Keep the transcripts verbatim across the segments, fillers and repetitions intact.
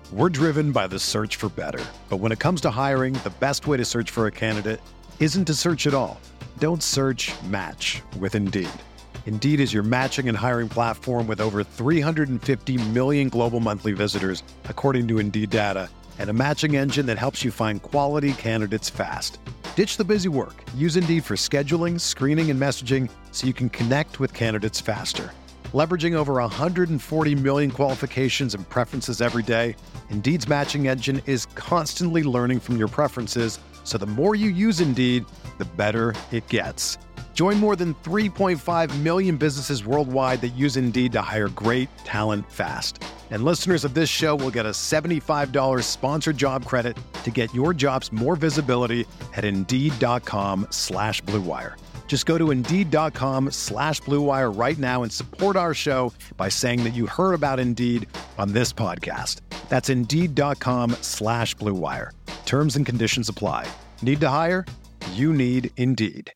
We're driven by the search for better. But when it comes to hiring, the best way to search for a candidate isn't to search at all. Don't search, match with Indeed. Indeed is your matching and hiring platform with over three hundred fifty million global monthly visitors, according to Indeed data, and a matching engine that helps you find quality candidates fast. Ditch the busy work. Use Indeed for scheduling, screening, and messaging so you can connect with candidates faster. Leveraging over one hundred forty million qualifications and preferences every day, Indeed's matching engine is constantly learning from your preferences, so the more you use Indeed, the better it gets. Join more than three point five million businesses worldwide that use Indeed to hire great talent fast. And listeners of this show will get a seventy-five dollars sponsored job credit to get your jobs more visibility at Indeed.com slash Blue Wire. Just go to Indeed.com slash Blue Wire right now and support our show by saying that you heard about Indeed on this podcast. That's Indeed.com slash Blue Wire. Terms and conditions apply. Need to hire? You need Indeed.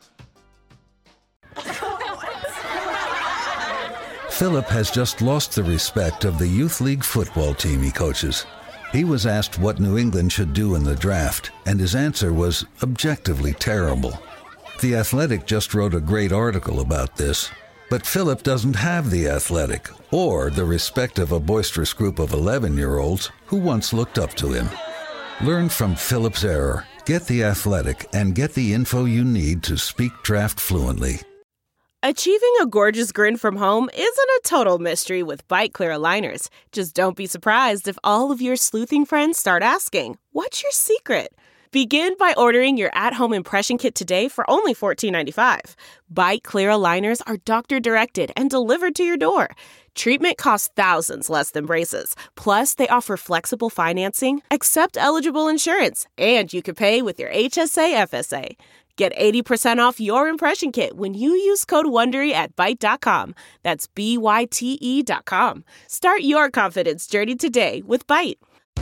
Philip has just lost the respect of the youth league football team he coaches. He was asked what New England should do in the draft, and his answer was objectively terrible. The Athletic just wrote a great article about this, but Philip doesn't have The Athletic or the respect of a boisterous group of eleven-year-olds who once looked up to him. Learn from Philip's error, get The Athletic, and get the info you need to speak draft fluently. Achieving a gorgeous grin from home isn't a total mystery with Byte Clear aligners. Just don't be surprised if all of your sleuthing friends start asking, "What's your secret?" Begin by ordering your at-home impression kit today for only fourteen ninety-five. Byte Clear aligners are doctor-directed and delivered to your door. Treatment costs thousands less than braces. Plus, they offer flexible financing, accept eligible insurance, and you can pay with your H S A F S A. Get eighty percent off your impression kit when you use code WONDERY at Byte dot com. That's B Y T E dot com. Start your confidence journey today with Byte.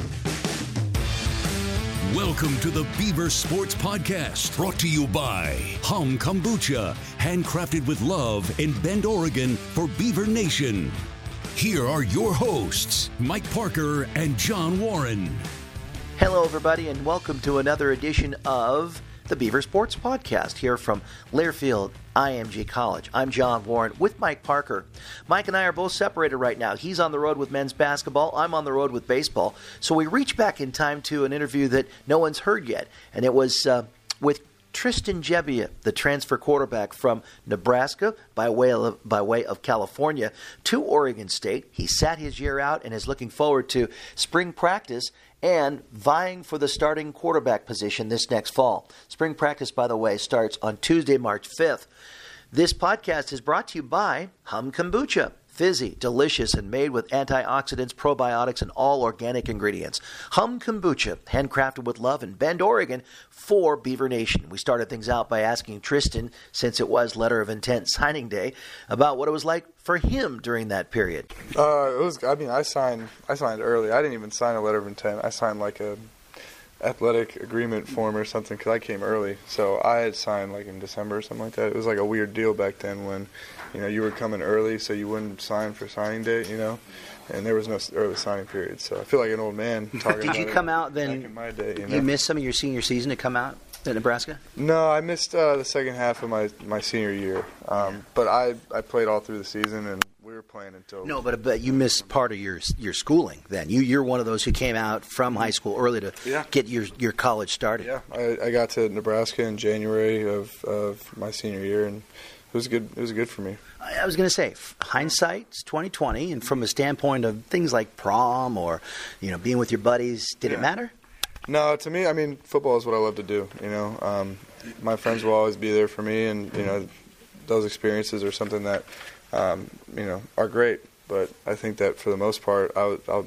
Welcome to the Beaver Sports Podcast, brought to you by Hum Kombucha, handcrafted with love in Bend, Oregon for Beaver Nation. Here are your hosts, Mike Parker and John Warren. Hello, everybody, and welcome to another edition of the Beaver Sports Podcast here from Learfield I M G College. I'm John Warren with Mike Parker. Mike and I are both separated right now. He's on the road with men's basketball. I'm on the road with baseball. So we reach back in time to an interview that no one's heard yet, and it was uh, with Tristan Gebbia, the transfer quarterback from Nebraska by way of, by way of California to Oregon State. He sat his year out and is looking forward to spring practice and vying for the starting quarterback position this next fall. Spring practice, by the way, starts on Tuesday, March fifth. This podcast is brought to you by Hum Kombucha. Fizzy, delicious, and made with antioxidants, probiotics, and all organic ingredients. Hum Kombucha, handcrafted with love in Bend, Oregon for Beaver Nation. We started things out by asking Tristan, since it was Letter of Intent signing day, about what it was like for him during that period. Uh, it was. I mean, I signed. I signed early. I didn't even sign a letter of intent. I signed like a athletic agreement form or something because I came early. So I had signed like in December or something like that. It was like a weird deal back then when, you know, you were coming early, so you wouldn't sign for signing day, you know, and there was no early signing period. So I feel like an old man talking Did about you come out then? Back in my day, you know? You missed some of your senior season to come out at Nebraska? No, I missed uh, the second half of my, my senior year. Um, yeah. But I, I played all through the season, and we were playing until... No, but but you missed part of your your schooling then. You, you're one of those who came out from high school early to yeah. get your, your college started. Yeah, I, I got to Nebraska in January of, of my senior year, and it was good. It was good for me. I was going to say, hindsight's twenty twenty, and from a standpoint of things like prom or, you know, being with your buddies, did yeah. it matter? No, to me, I mean, football is what I love to do. You know, um, my friends will always be there for me, and you know, those experiences are something that um, you know are great. But I think that for the most part, I would I'll,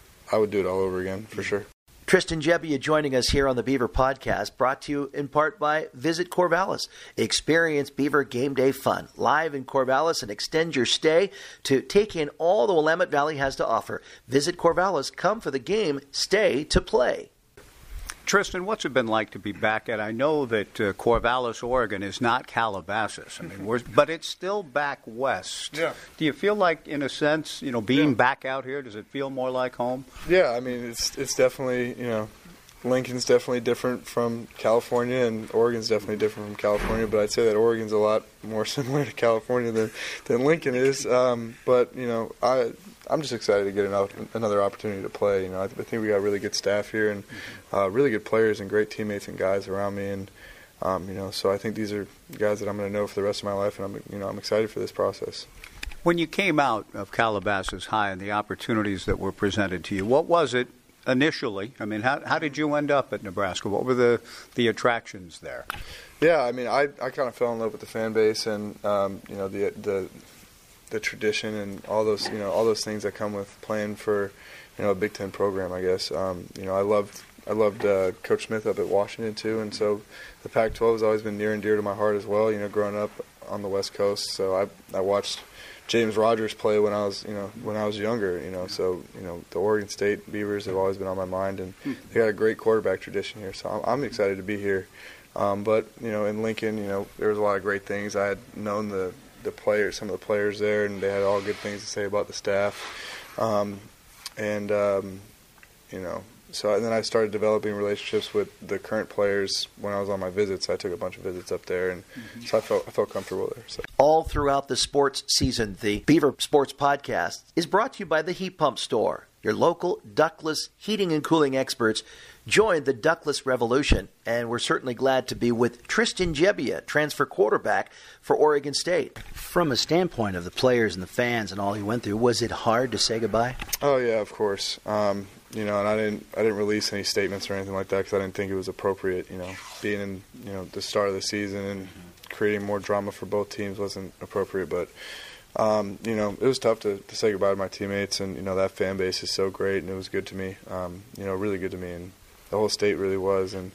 I would do it all over again for sure. Tristan Gebbia joining us here on the Beaver Podcast, brought to you in part by Visit Corvallis. Experience Beaver Game Day fun live in Corvallis and extend your stay to take in all the Willamette Valley has to offer. Visit Corvallis. Come for the game, stay to play. Tristan, what's it been like to be back at? I know that uh, Corvallis, Oregon, is not Calabasas. I mean, we're, but it's still back west. Yeah. Do you feel like, in a sense, you know, being Yeah. back out here, does it feel more like home? Yeah, I mean, it's it's definitely, you know, Lincoln's definitely different from California, and Oregon's definitely different from California. But I'd say that Oregon's a lot more similar to California than, than Lincoln is. Um, but you know, I I'm just excited to get an, another opportunity to play. You know, I, I think we got really good staff here, and uh, really good players and great teammates and guys around me, and um, you know, so I think these are guys that I'm going to know for the rest of my life, and I'm you know I'm excited for this process. When you came out of Calabasas High and the opportunities that were presented to you, what was it initially? I mean, how how did you end up at Nebraska? What were the, the attractions there? Yeah, I mean, I, I kind of fell in love with the fan base and um, you know the the the tradition and all those you know all those things that come with playing for you know a Big Ten program. I guess um, you know I loved I loved uh, Coach Smith up at Washington too, and so the Pac twelve has always been near and dear to my heart as well. You know, growing up on the West Coast, so I I watched James Rogers play when I was, you know, when I was younger, you know, so, you know, the Oregon State Beavers have always been on my mind, and they got a great quarterback tradition here, so I'm, I'm excited to be here. Um, but, you know, in Lincoln, you know, there was a lot of great things. I had known the, the players, some of the players there, and they had all good things to say about the staff. Um, and, um, you know, so and then I started developing relationships with the current players when I was on my visits. I took a bunch of visits up there, and mm-hmm. so I felt I felt comfortable there. So. All throughout the sports season, the Beaver Sports Podcast is brought to you by the Heat Pump Store. Your local ductless heating and cooling experts join the ductless revolution, and we're certainly glad to be with Tristan Gebbia, transfer quarterback for Oregon State. From a standpoint of the players and the fans and all you went through, was it hard to say goodbye? Oh yeah, of course. Um, you know, and I didn't I didn't release any statements or anything like that because I didn't think it was appropriate. You know, being in you know the start of the season and creating more drama for both teams wasn't appropriate, but. Um, you know, it was tough to, to say goodbye to my teammates, and, you know, that fan base is so great, and it was good to me, um, you know, really good to me, and the whole state really was, and,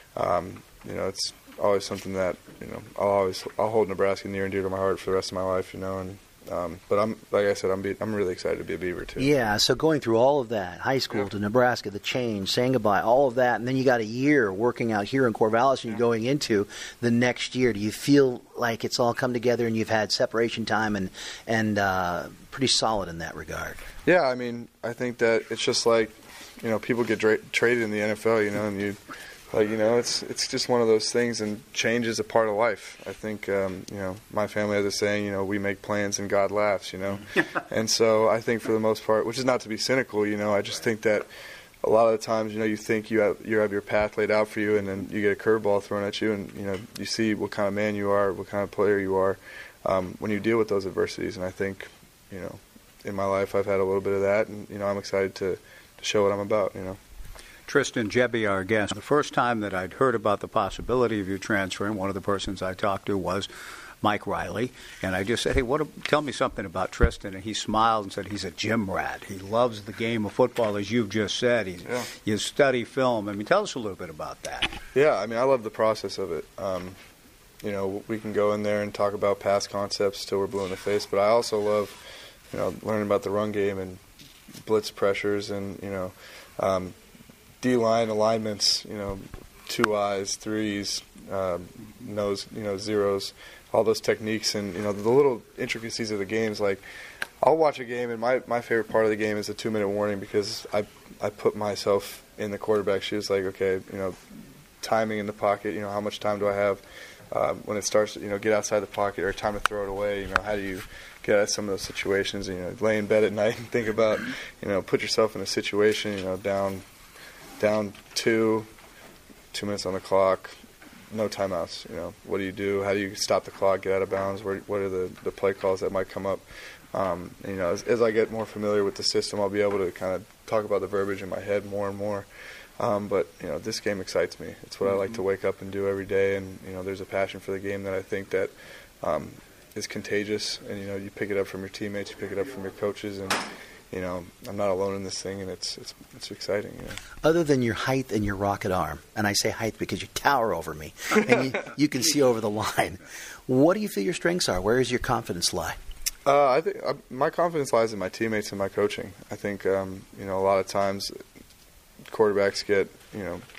um, you know, it's always something that, you know, I'll always, I'll hold Nebraska near and dear to my heart for the rest of my life, you know, and, um, but I'm, like I said, I'm, be, I'm really excited to be a Beaver, too. Yeah, so going through all of that, high school yeah. to Nebraska, the change, saying goodbye, all of that, and then you got a year working out here in Corvallis, and you're going into the next year. Do you feel like it's all come together and you've had separation time and, and uh, pretty solid in that regard? Yeah, I mean, I think that it's just like, you know, people get dra- traded in the N F L, you know, and you, like, you know, it's it's just one of those things, and change is a part of life. I think, um, you know, my family has a saying, you know, we make plans and God laughs, you know. And so I think for the most part, which is not to be cynical, you know, I just think that a lot of the times, you know, you think you have, you have your path laid out for you, and then you get a curveball thrown at you, and, you know, you see what kind of man you are, what kind of player you are um, when you deal with those adversities. And I think, you know, in my life I've had a little bit of that, and, you know, I'm excited to, to show what I'm about, you know. Tristan Gebbia, our guest. The first time that I'd heard about the possibility of you transferring, one of the persons I talked to was Mike Riley, and I just said, hey, what? A, tell me something about Tristan. And he smiled and said he's a gym rat. He loves the game of football, as you've just said. He's, yeah. You study film. I mean, tell us a little bit about that. Yeah, I mean, I love the process of it. Um, you know, we can go in there and talk about past concepts till we're blue in the face, but I also love, you know, learning about the run game and blitz pressures and, you know, um, D-line alignments, you know, two eyes, threes, uh, nose, you know, zeros, all those techniques, and, you know, the little intricacies of the games. Like, I'll watch a game, and my, my favorite part of the game is the two-minute warning, because I I put myself in the quarterback's shoes, like, okay, you know, timing in the pocket, you know, how much time do I have uh, when it starts, you know, get outside the pocket, or time to throw it away, you know, how do you get out of some of those situations, you know, lay in bed at night and think about, you know, put yourself in a situation, you know, down down two, two minutes on the clock, no timeouts. You know, what do you do? How do you stop the clock, get out of bounds? Where, what are the, the play calls that might come up? Um, you know, as, as I get more familiar with the system, I'll be able to kind of talk about the verbiage in my head more and more. Um, but, you know, this game excites me. It's what I like to wake up and do every day. And, you know, there's a passion for the game that I think that um, is contagious. And, you know, you pick it up from your teammates, you pick it up from your coaches, and, you know, I'm not alone in this thing, and it's it's it's exciting. You know? Other than your height and your rocket arm, and I say height because you tower over me, and you, you can see over the line, what do you feel your strengths are? Where does your confidence lie? Uh, I think uh, my confidence lies in my teammates and my coaching. I think, um, you know, a lot of times quarterbacks get, you know,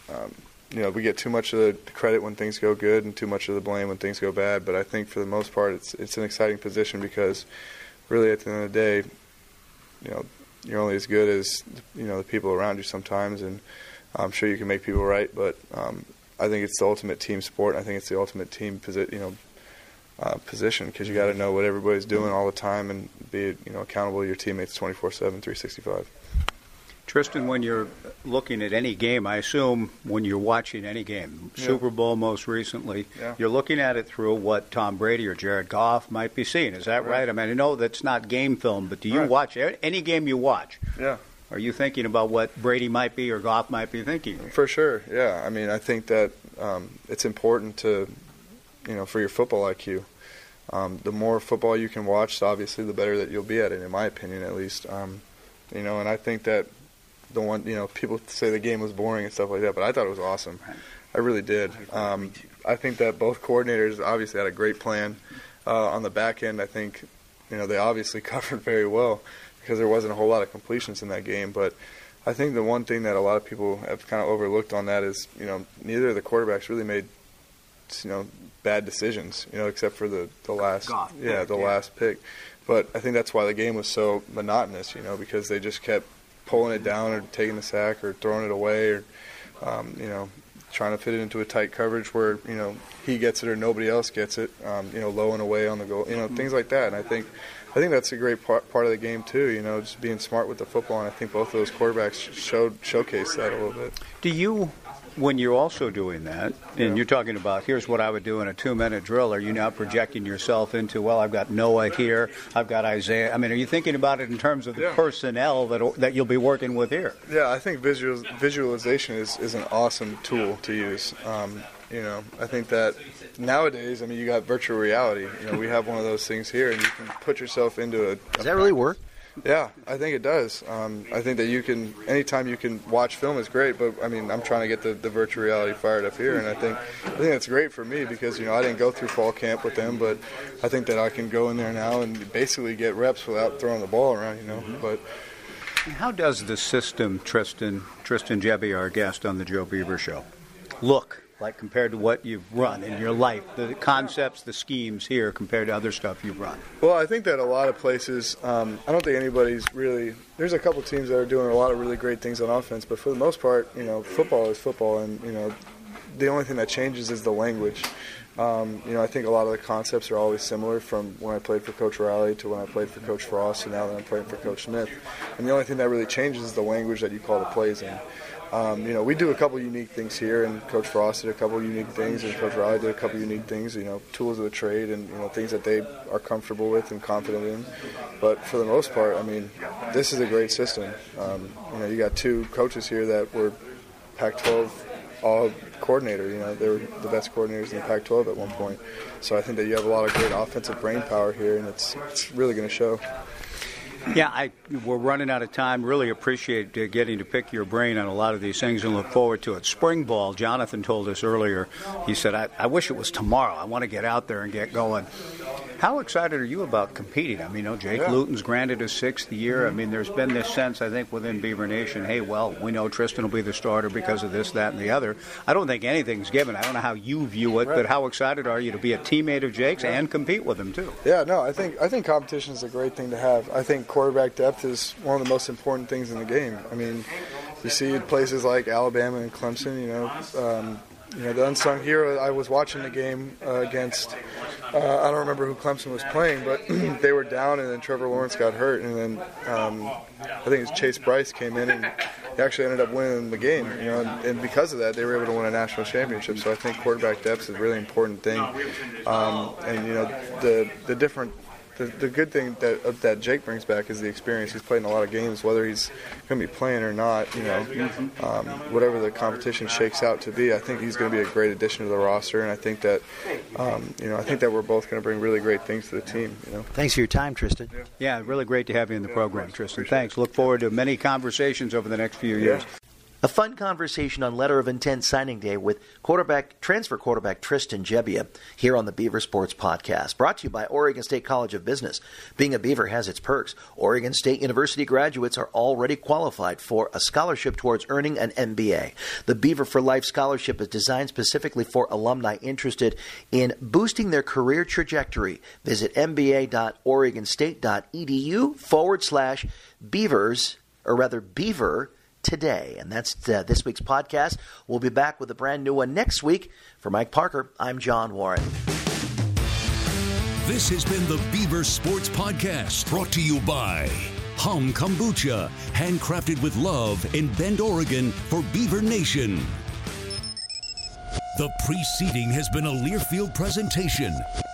um, you know, we get too much of the credit when things go good and too much of the blame when things go bad. But I think for the most part, it's it's an exciting position because really at the end of the day, you know, you're only as good as, you know, the people around you sometimes, and I'm sure you can make people right. But um, I think it's the ultimate team sport. I think it's the ultimate team posi- you know, uh, position because you got to know what everybody's doing all the time and be, you know, accountable to your teammates twenty-four seven, three sixty-five. Tristan, when you're looking at any game, I assume when you're watching any game, yeah. Super Bowl most recently, yeah. you're looking at it through what Tom Brady or Jared Goff might be seeing. Is that right? right? I mean, I know that's not game film, but do you right. watch any game you watch? Yeah. Are you thinking about what Brady might be or Goff might be thinking? For sure, yeah. I mean, I think that um, it's important to, you know, for your football I Q. Um, the more football you can watch, obviously, the better that you'll be at it, in my opinion, at least. Um, you know, and I think that the one, you know, people say the game was boring and stuff like that, but I thought it was awesome. I really did. Um, I think that both coordinators obviously had a great plan. Uh, on the back end, I think, you know, they obviously covered very well because there wasn't a whole lot of completions in that game. But I think the one thing that a lot of people have kind of overlooked on that is, you know, neither of the quarterbacks really made, you know, bad decisions, you know, except for the, the last, Goff yeah, pick, the yeah. last pick. But I think that's why the game was so monotonous, you know, because they just kept pulling it down or taking the sack or throwing it away or, um, you know, trying to fit it into a tight coverage where, you know, he gets it or nobody else gets it, um, you know, low and away on the goal, you know, things like that. And I think I think that's a great part, part of the game too, you know, just being smart with the football. And I think both of those quarterbacks showed showcase that a little bit. Do you, when you're also doing that, and yeah. you're talking about here's what I would do in a two-minute drill, are you now projecting yourself into, well, I've got Noah here, I've got Isaiah? I mean, are you thinking about it in terms of the yeah. personnel that that you'll be working with here? Yeah, I think visual, visualization is, is an awesome tool to use. Um, you know, I think that nowadays, I mean, you got virtual reality. You know, we have one of those things here, and you can put yourself into a. Does a that really work? Yeah, I think it does. Um, I think that you can, anytime you can watch film is great, but I mean, I'm trying to get the, the virtual reality fired up here, and I think I think that's great for me because, you know, I didn't go through fall camp with them, but I think that I can go in there now and basically get reps without throwing the ball around, you know. Mm-hmm. But how does the system, Tristan, Tristan Gebbia, our guest on the Joe Beaver Show, look like compared to what you've run in your life, the concepts, the schemes here compared to other stuff you've run? Well, I think that a lot of places, um, I don't think anybody's really, there's a couple teams that are doing a lot of really great things on offense, but for the most part, you know, football is football, and, you know, the only thing that changes is the language. Um, you know, I think a lot of the concepts are always similar from when I played for Coach Riley to when I played for Coach Frost and now that I'm playing for Coach Smith. And the only thing that really changes is the language that you call the plays in. Um, you know, we do a couple unique things here, and Coach Frost did a couple unique things, and Coach Riley did a couple unique things, you know, tools of the trade and, you know, things that they are comfortable with and confident in. But for the most part, I mean, this is a great system. Um, you know, you got two coaches here that were Pac twelve all coordinator, you know, they were the best coordinators in the Pac twelve at one point. So I think that you have a lot of great offensive brain power here, and it's it's really going to show. Yeah, I, we're running out of time. Really appreciate uh, getting to pick your brain on a lot of these things and look forward to it. Spring ball, Jonathan told us earlier, he said, I, I wish it was tomorrow. I want to get out there and get going. How excited are you about competing? I mean, you know, Jake yeah. Luton's granted his sixth year. I mean, there's been this sense, I think, within Beaver Nation, hey, well, we know Tristan will be the starter because of this, that, and the other. I don't think anything's given. I don't know how you view it, right. but how excited are you to be a teammate of Jake's yeah. and compete with him, too? Yeah, no, I think I think competition is a great thing to have. I think quarterback depth is one of the most important things in the game. I mean, you see places like Alabama and Clemson, you know, um, you know, the unsung hero. I was watching the game uh, against, uh, I don't remember who Clemson was playing, but they were down, and then Trevor Lawrence got hurt, and then um, I think it was Chase Bryce came in, and he actually ended up winning the game. You know, and, and because of that, they were able to win a national championship. So I think quarterback depth is a really important thing, um, and you know, the the different. The, the good thing that uh, that Jake brings back is the experience. He's played in a lot of games, whether he's going to be playing or not. You know, um, whatever the competition shakes out to be, I think he's going to be a great addition to the roster. And I think that, um, you know, I think that we're both going to bring really great things to the team. You know. Thanks for your time, Tristan. Yeah, yeah really great to have you in the yeah, program, Tristan. Thanks. Look forward to many conversations over the next few years. Yeah. A fun conversation on letter of intent signing day with quarterback transfer quarterback Tristan Gebbia here on the Beaver Sports Podcast, brought to you by Oregon State College of Business. Being a Beaver has its perks. Oregon State University graduates are already qualified for a scholarship towards earning an M B A. The Beaver for Life Scholarship is designed specifically for alumni interested in boosting their career trajectory. Visit mba.oregonstate.edu forward slash beavers, or rather beaver, today. And that's uh, this week's podcast. We'll be back with a brand new one next week. For Mike Parker, I'm John Warren. This has been the Beaver Sports Podcast, brought to you by Hum Kombucha, handcrafted with love in Bend, Oregon for Beaver Nation. The preceding has been a Learfield presentation.